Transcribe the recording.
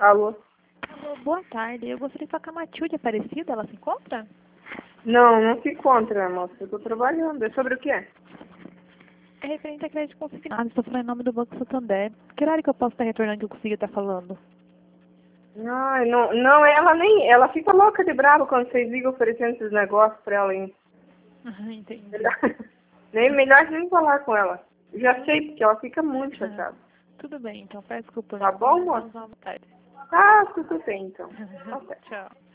Alô? Alô, boa tarde. Eu gostaria de falar com a Matilde Aparecida. Ela se encontra? Não se encontra, moça. Eu tô trabalhando. É sobre o quê? É referente a crédito consignado. Estou falando em nome do Banco Santander. Que horário que eu posso estar retornando que eu consiga estar falando? Ai, não, ela nem... Ela fica louca de brava quando vocês ligam oferecendo esses negócios pra ela, hein? Entendi. Melhor nem falar com ela. Já sei, porque ela fica muito chateada. Tudo bem, então. Peço desculpa. Tá bom, moça? Boa tarde. Tá, tudo bem, então. Tá certo. Tchau.